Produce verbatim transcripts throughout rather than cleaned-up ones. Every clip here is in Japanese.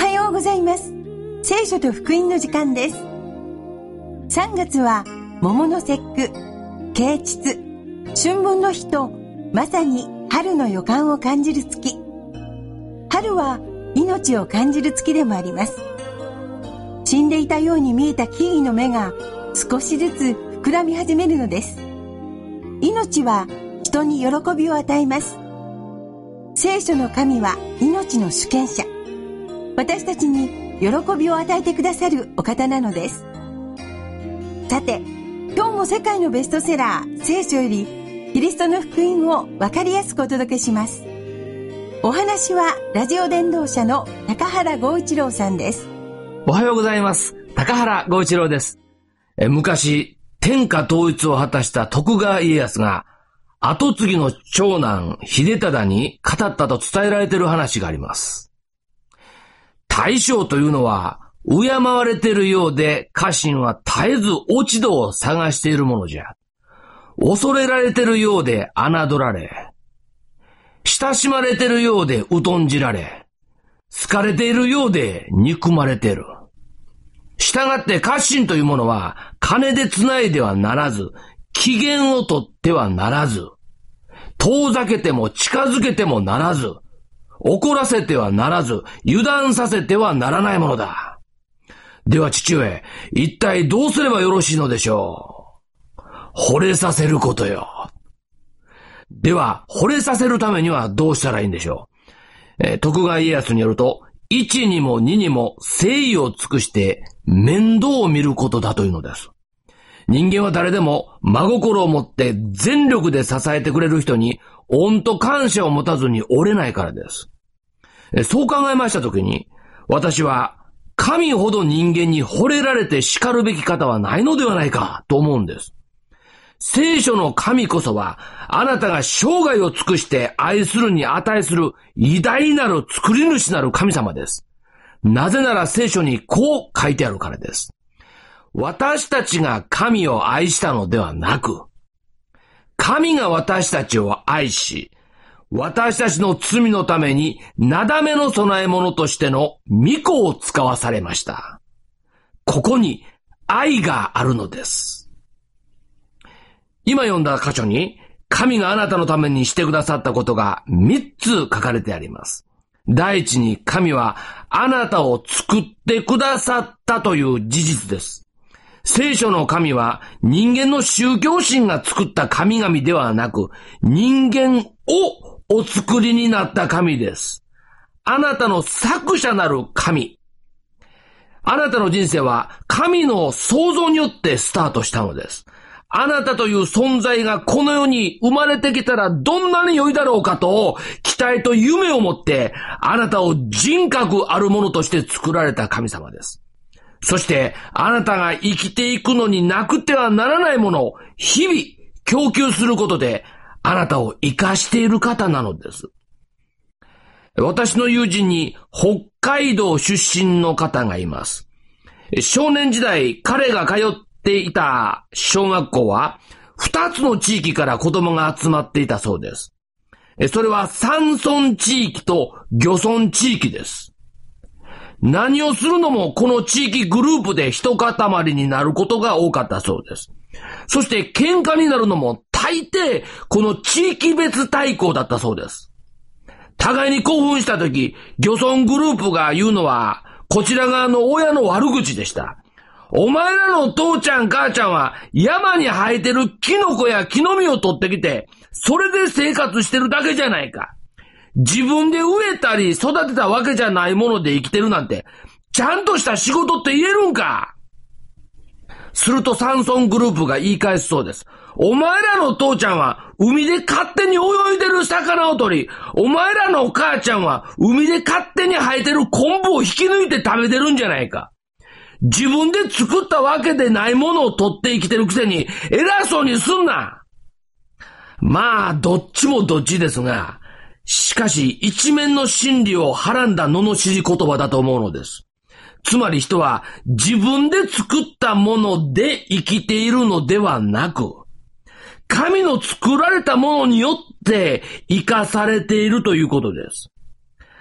ようございます。聖書と福音の時間です。さんがつは桃の節句、啓蟄、春分の日と、まさに春の予感を感じる月。春は命を感じる月でもあります。死んでいたように見えた木々の芽が少しずつ膨らみ始めるのです。命は人に喜びを与えます。聖書の神は命の主権者。私たちに喜びを与えてくださるお方なのです。さて、今日も世界のベストセラー聖書よりキリストの福音を分かりやすくお届けします。お話はラジオ伝道者の高原剛一郎さんです。 おはようございます。高原剛一郎です。え昔天下統一を果たした徳川家康が後継ぎの長男秀忠に語ったと伝えられている話があります。大将というのは敬われているようで、家臣は絶えず落ち度を探しているものじゃ。恐れられているようで侮られ、親しまれているようで疎んじられ、好かれているようで憎まれている。したがって家臣というものは金でつないではならず、機嫌をとってはならず、遠ざけても近づけてもならず、怒らせてはならず、油断させてはならないものだ。では父上、一体どうすればよろしいのでしょう。惚れさせることよ。では、惚れさせるためにはどうしたらいいんでしょう。えー、徳川家康によると、一にも二にも誠意を尽くして面倒を見ることだというのです。人間は誰でも真心を持って全力で支えてくれる人に恩と感謝を持たずに折れないからです。えー、そう考えましたときに、私は神ほど人間に惚れられて叱るべき方はないのではないかと思うんです。聖書の神こそは、あなたが生涯を尽くして愛するに値する偉大なる作り主なる神様です。なぜなら聖書にこう書いてあるからです。私たちが神を愛したのではなく、神が私たちを愛し、私たちの罪のためになだめの供え物としての御子を使わされました。ここに愛があるのです。今読んだ箇所に神があなたのためにしてくださったことが三つ書かれてあります。第一に神はあなたを作ってくださったという事実です。聖書の神は人間の宗教心が作った神々ではなく、人間をお作りになった神です。あなたの作者なる神。あなたの人生は神の創造によってスタートしたのです。あなたという存在がこの世に生まれてきたらどんなに良いだろうかと期待と夢を持ってあなたを人格あるものとして作られた神様です。そしてあなたが生きていくのになくてはならないものを日々供給することであなたを生かしている方なのです。私の友人に北海道出身の方がいます。少年時代彼が通っていた小学校は二つの地域から子供が集まっていたそうです。それは山村地域と漁村地域です。何をするのもこの地域グループで一塊になることが多かったそうです。そして喧嘩になるのも大抵この地域別対抗だったそうです。互いに興奮したとき、漁村グループが言うのはこちら側の親の悪口でした。お前らの父ちゃん母ちゃんは山に生えてるキノコや木の実を取ってきて、それで生活してるだけじゃないか。自分で植えたり育てたわけじゃないもので生きてるなんて、ちゃんとした仕事って言えるんか。すると山村グループが言い返すそうです。お前らの父ちゃんは海で勝手に泳いでる魚を取り、お前らの母ちゃんは海で勝手に生えてる昆布を引き抜いて食べてるんじゃないか。自分で作ったわけでないものを取って生きてるくせに偉そうにすんな。まあどっちもどっちですが、しかし一面の真理をはらんだ罵り言葉だと思うのです。つまり人は自分で作ったもので生きているのではなく、神の作られたものによって生かされているということです。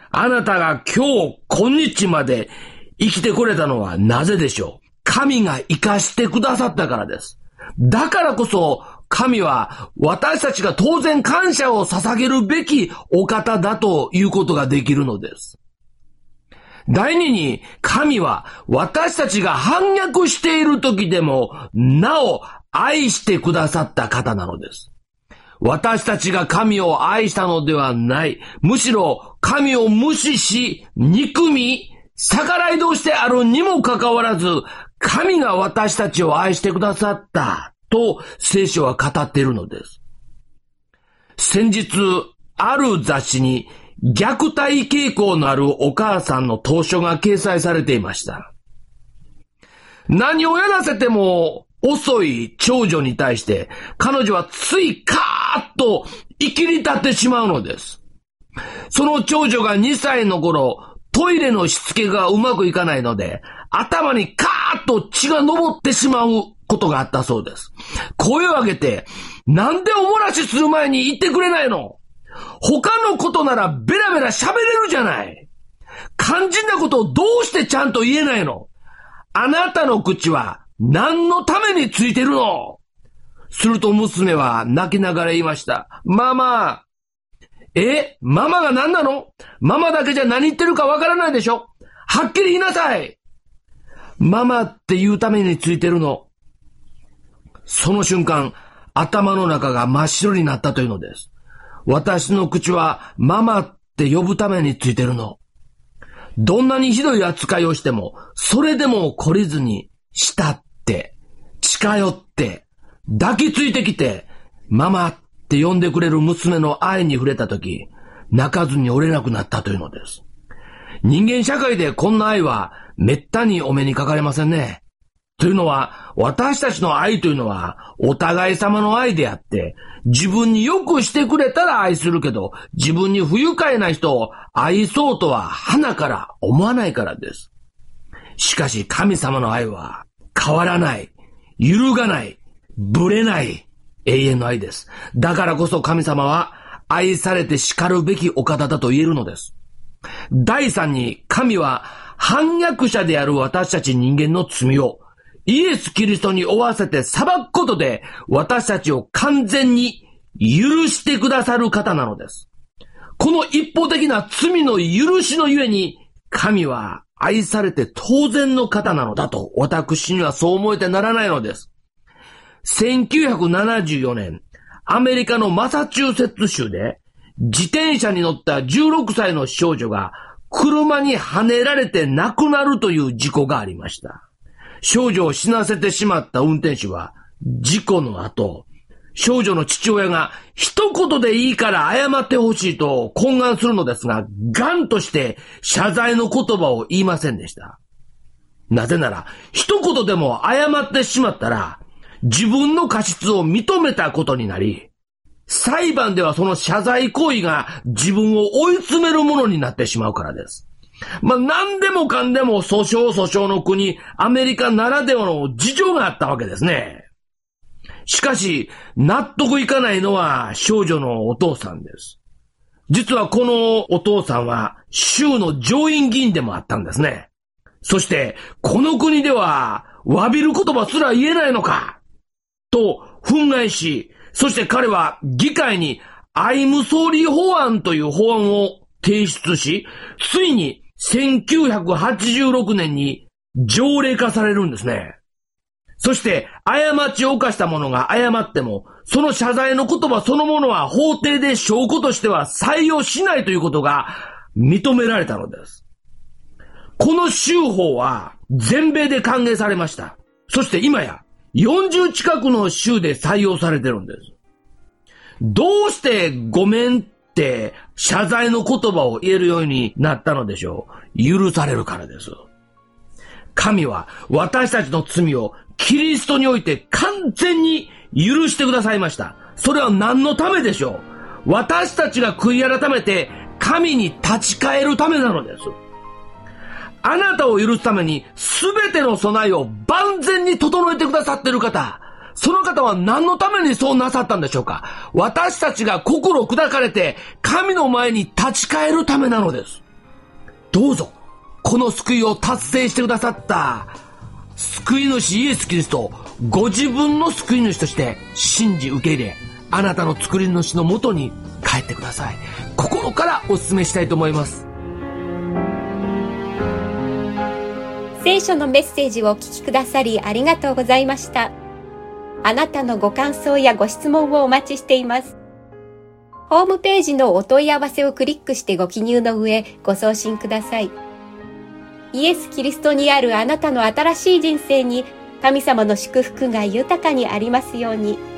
あなたが今日、今日まで生きてこれたのはなぜでしょう。神が生かしてくださったからです。だからこそ、神は私たちが当然感謝を捧げるべきお方だということができるのです。第二に、神は私たちが反逆している時でもなお愛してくださった方なのです。私たちが神を愛したのではない。むしろ神を無視し、憎み、逆らい同してあるにもかかわらず、神が私たちを愛してくださったと聖書は語っているのです。先日、ある雑誌に虐待傾向のあるお母さんの投書が掲載されていました。何をやらせても遅い長女に対して彼女はついカーッと生きり立ってしまうのです。その長女がにさいの頃、トイレのしつけがうまくいかないので、頭にカーッと血が上ってしまうことがあったそうです。声を上げて、なんでお漏らしする前に言ってくれないの？他のことならベラベラ喋れるじゃない。肝心なことをどうしてちゃんと言えないの？あなたの口は何のためについてるの？すると娘は泣きながら言いました。ママ、え？ママが何なの？ママだけじゃ何言ってるかわからないでしょ？はっきり言いなさい。ママって言うためについてるの。その瞬間、頭の中が真っ白になったというのです。私の口はママって呼ぶためについてるの。どんなにひどい扱いをしても、それでも懲りずに、慕って、近寄って、抱きついてきて、ママって呼んでくれる娘の愛に触れたとき、泣かずに折れなくなったというのです。人間社会でこんな愛はめったにお目にかかれませんね。というのは、私たちの愛というのはお互い様の愛であって、自分によくしてくれたら愛するけど、自分に不愉快な人を愛そうとは鼻から思わないからです。しかし神様の愛は変わらない、揺るがない、ぶれない永遠の愛です。だからこそ神様は愛されて叱るべきお方だと言えるのです。第三に、神は反逆者である私たち人間の罪をイエス・キリストに負わせて裁くことで私たちを完全に許してくださる方なのです。この一方的な罪の許しのゆえに神は愛されて当然の方なのだと私にはそう思えてならないのです。せんきゅうひゃくななじゅうよねん、アメリカのマサチューセッツ州で自転車に乗ったじゅうろくさいの少女が車にはねられて亡くなるという事故がありました。少女を死なせてしまった運転手は事故の後、少女の父親が一言でいいから謝ってほしいと懇願するのですが、ガンとして謝罪の言葉を言いませんでした。なぜなら、一言でも謝ってしまったら、自分の過失を認めたことになり、裁判ではその謝罪行為が自分を追い詰めるものになってしまうからです。まあ、何でもかんでも訴訟訴訟の国、アメリカならではの事情があったわけですね。しかし、納得いかないのは少女のお父さんです。実はこのお父さんは州の上院議員でもあったんですね。そして、この国では詫びる言葉すら言えないのかと憤慨し、そして彼は議会にアイムソーリー法案という法案を提出し、ついにせんきゅうひゃくはちじゅうろくねんに条例化されるんですね。そして、過ちを犯した者が謝っても、その謝罪の言葉そのものは法廷で証拠としては採用しないということが認められたのです。この州法は全米で歓迎されました。そして今やよんじゅう近くの州で採用されてるんです。どうしてごめんって謝罪の言葉を言えるようになったのでしょう。許されるからです。神は私たちの罪をキリストにおいて完全に許してくださいました。それは何のためでしょう。私たちが悔い改めて神に立ち返るためなのです。あなたを許すために全ての備えを万全に整えてくださっている方、その方は何のためにそうなさったんでしょうか。私たちが心砕かれて神の前に立ち返るためなのです。 どうぞ、この救いを達成してくださった救い主イエス・キリストをご自分の救い主として信じ受け入れ、あなたの作り主のもとに帰ってください。心からお勧めしたいと思います。 聖書のメッセージをお聞きくださりありがとうございました。あなたのご感想やご質問をお待ちしています。ホームページのお問い合わせをクリックしてご記入の上、ご送信ください。イエス・キリストにあるあなたの新しい人生に、神様の祝福が豊かにありますように。